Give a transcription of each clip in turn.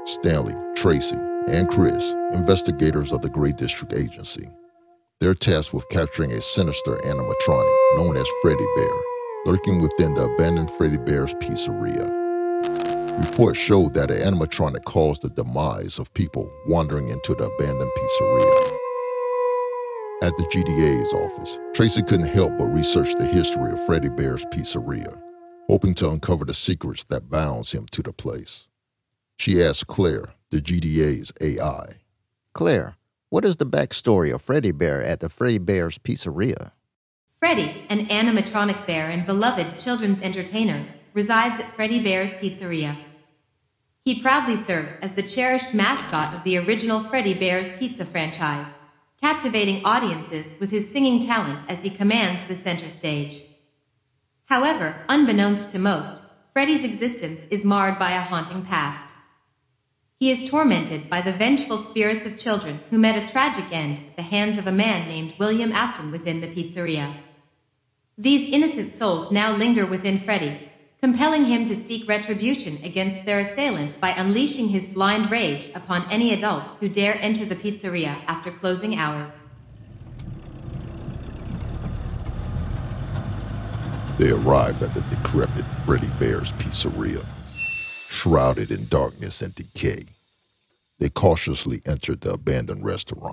Stanley, Tracy, and Chris, investigators of the Gray District Agency. They're tasked with capturing a sinister animatronic known as Freddy Bear, lurking within the abandoned Freddy Bear's Pizzeria. Reports showed that an animatronic caused the demise of people wandering into the abandoned pizzeria. At the GDA's office, Tracy couldn't help but research the history of Freddy Bear's Pizzeria, hoping to uncover the secrets that bounds him to the place. She asked Claire, the GDA's AI. Claire, what is the backstory of Freddy Bear at the Freddy Bear's Pizzeria? Freddy, an animatronic bear and beloved children's entertainer, resides at Freddy Bear's Pizzeria. He proudly serves as the cherished mascot of the original Freddy Bear's Pizza franchise, captivating audiences with his singing talent as he commands the center stage. However, unbeknownst to most, Freddy's existence is marred by a haunting past. He is tormented by the vengeful spirits of children who met a tragic end at the hands of a man named William Afton within the pizzeria. These innocent souls now linger within Freddy, compelling him to seek retribution against their assailant by unleashing his blind rage upon any adults who dare enter the pizzeria after closing hours. They arrived at the decrepit Freddy Bear's Pizzeria. Shrouded in darkness and decay, they cautiously entered the abandoned restaurant.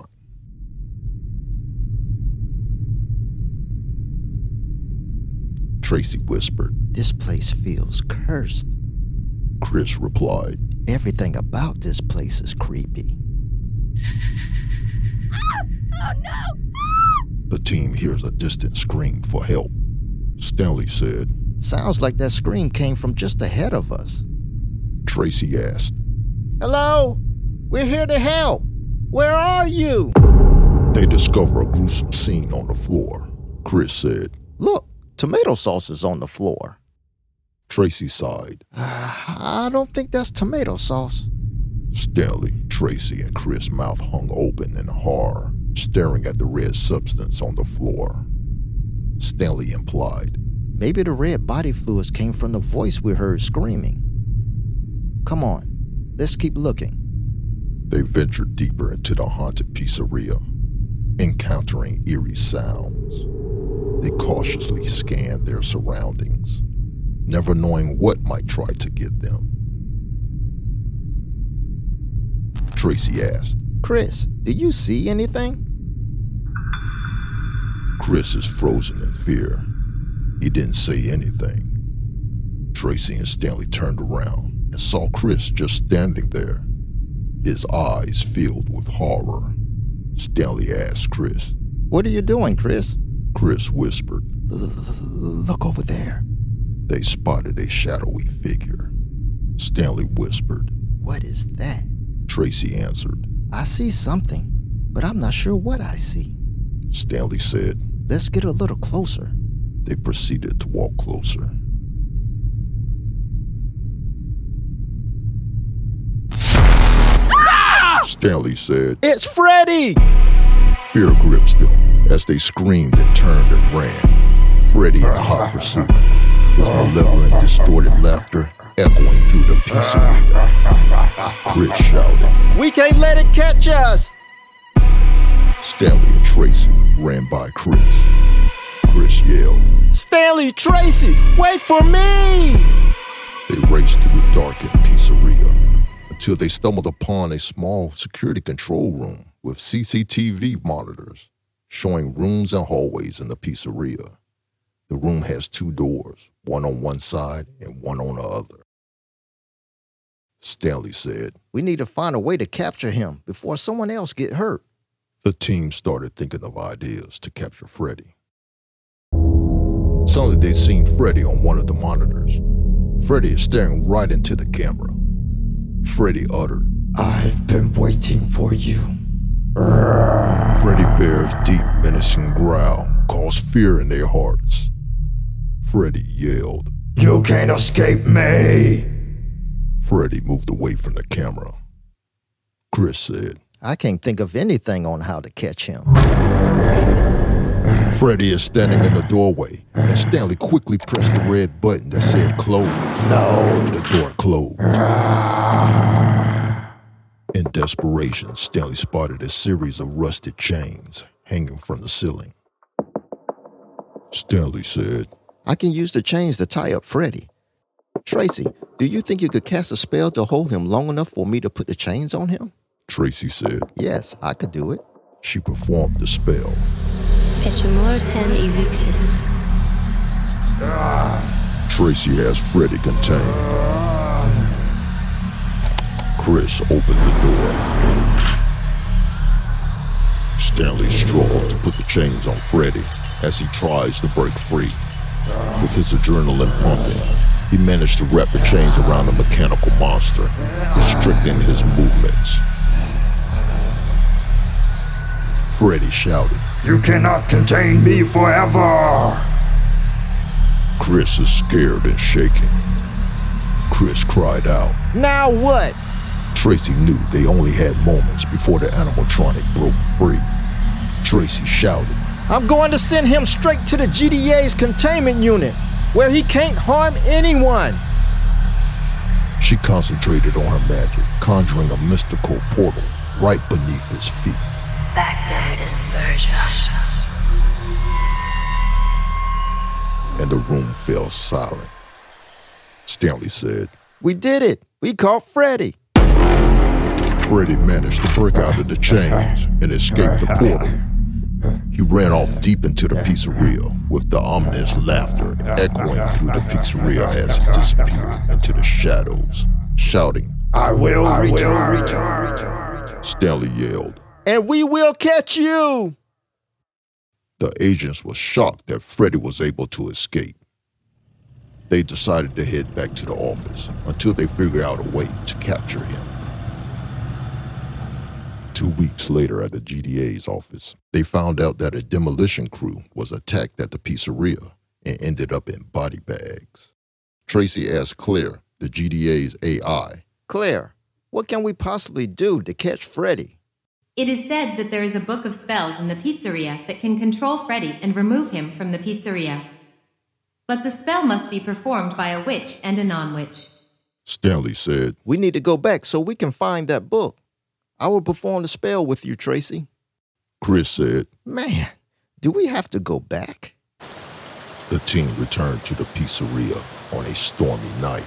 Tracy whispered, "This place feels cursed." Chris replied, "Everything about this place is creepy." Oh no! The team hears a distant scream for help. Stanley said, "Sounds like that scream came from just ahead of us." Tracy asked, "Hello? We're here to help. Where are you?" They discover a gruesome scene on the floor. Chris said, "Look, tomato sauce is on the floor." Tracy sighed. "I don't think that's tomato sauce." Stanley, Tracy, and Chris' mouth hung open in horror, staring at the red substance on the floor. Stanley implied, "Maybe the red body fluids came from the voice we heard screaming. Come on, let's keep looking." They ventured deeper into the haunted pizzeria, encountering eerie sounds. They cautiously scanned their surroundings, never knowing what might try to get them. Tracy asked, "Chris, do you see anything?" Chris is frozen in fear. He didn't say anything. Tracy and Stanley turned around and saw Chris just standing there, his eyes filled with horror. Stanley asked Chris, "What are you doing, Chris?" Chris whispered, "Look over there." They spotted a shadowy figure. Stanley whispered, "What is that?" Tracy answered, "I see something, but I'm not sure what I see." Stanley said, "Let's get a little closer." They proceeded to walk closer. Stanley said, "It's Freddy!" Fear grips them as they screamed and turned and ran. Freddy in hot pursuit, his malevolent, distorted laughter echoing through the pizzeria. Chris shouted, "We can't let it catch us!" Stanley and Tracy ran by Chris. Chris yelled, "Stanley, Tracy, wait for me!" They raced through the darkened pizzeria until they stumbled upon a small security control room with CCTV monitors showing rooms and hallways in the pizzeria. The room has 2 doors, one on one side and one on the other. Stanley said, "We need to find a way to capture him before someone else get hurt." The team started thinking of ideas to capture Freddy. Suddenly they'd seen Freddy on one of the monitors. Freddy is staring right into the camera. Freddy uttered, "I've been waiting for you." Freddy Bear's deep, menacing growl caused fear in their hearts. Freddy yelled, "You can't escape me!" Freddy moved away from the camera. Chris said, "I can't think of anything on how to catch him." Freddy is standing in the doorway, and Stanley quickly pressed the red button that said close. No. The door closed. In desperation, Stanley spotted a series of rusted chains hanging from the ceiling. Stanley said, I can use the chains to tie up Freddy. Tracy, do you think you could cast a spell to hold him long enough for me to put the chains on him? Tracy said. Yes, I could do it. She performed the spell. Petromortem evixis. Tracy has Freddy contained. Chris opened the door. Stanley struggles to put the chains on Freddy as he tries to break free. With his adrenaline pumping, he managed to wrap the chains around the mechanical monster, restricting his movements. Freddy shouted, You cannot contain me forever! Chris is scared and shaking. Chris cried out. Now what? Tracy knew they only had moments before the animatronic broke free. Tracy shouted, I'm going to send him straight to the GDA's containment unit, where he can't harm anyone. She concentrated on her magic, conjuring a mystical portal right beneath his feet. Bacta dispersion. And the room fell silent. Stanley said, We did it. We caught Freddy. Freddy managed to break out of the chains and escape the portal. He ran off deep into the pizzeria with the ominous laughter echoing through the pizzeria as he disappeared into the shadows, shouting, I will return. Stanley yelled. And we will catch you. The agents were shocked that Freddy was able to escape. They decided to head back to the office until they figured out a way to capture him. 2 weeks later at the GDA's office, they found out that a demolition crew was attacked at the pizzeria and ended up in body bags. Tracy asked Claire, the GDA's AI, Claire, what can we possibly do to catch Freddy? It is said that there is a book of spells in the pizzeria that can control Freddy and remove him from the pizzeria. But the spell must be performed by a witch and a non-witch. Stanley said, We need to go back so we can find that book. I will perform the spell with you, Tracy. Chris said, Man, do we have to go back? The team returned to the pizzeria on a stormy night.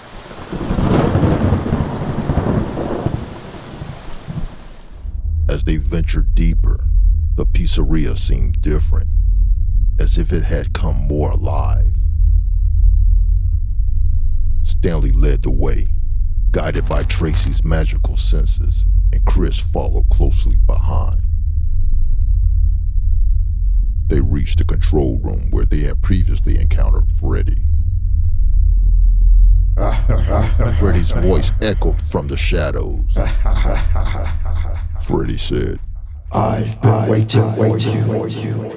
As they ventured deeper, the pizzeria seemed different, as if it had come more alive. Stanley led the way, guided by Tracy's magical senses, and Chris followed closely behind. They reached the control room where they had previously encountered Freddy. Freddy's voice echoed from the shadows. Freddy said, I've been waiting for you.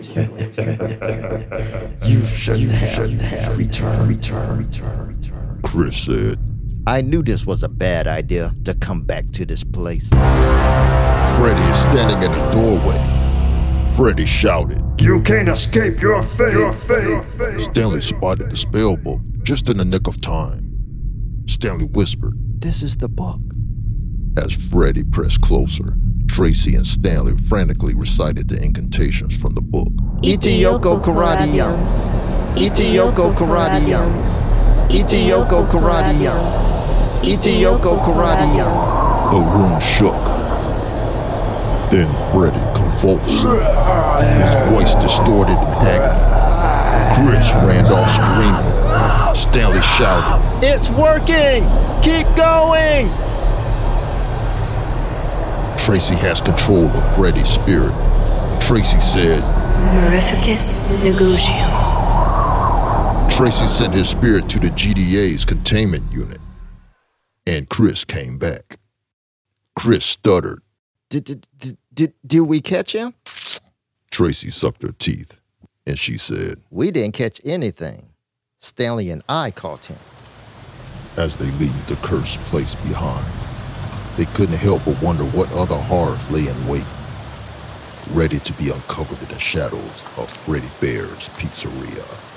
You shouldn't have returned. Chris said, I knew this was a bad idea to come back to this place. Freddy is standing in the doorway. Freddy shouted. You can't escape your fate. Stanley spotted the spell book just in the nick of time. Stanley whispered. This is the book. As Freddy pressed closer, Tracy and Stanley frantically recited the incantations from the book. Itioko Karadium. Itioko Karadium. Itioko Karadium. Itioko Karadium. The room shook. Then Freddy convulsed, his voice distorted in agony. Chris ran off screaming. Stanley shouted, It's working! Keep going! Tracy has control of Freddy's spirit. Tracy said, Mirificus negotium. Tracy sent his spirit to the GDA's containment unit. And Chris came back. Chris stuttered. Did we catch him? Tracy sucked her teeth, and she said, We didn't catch anything. Stanley and I caught him. As they leave the cursed place behind, they couldn't help but wonder what other horrors lay in wait, ready to be uncovered in the shadows of Freddy Bear's Pizzeria.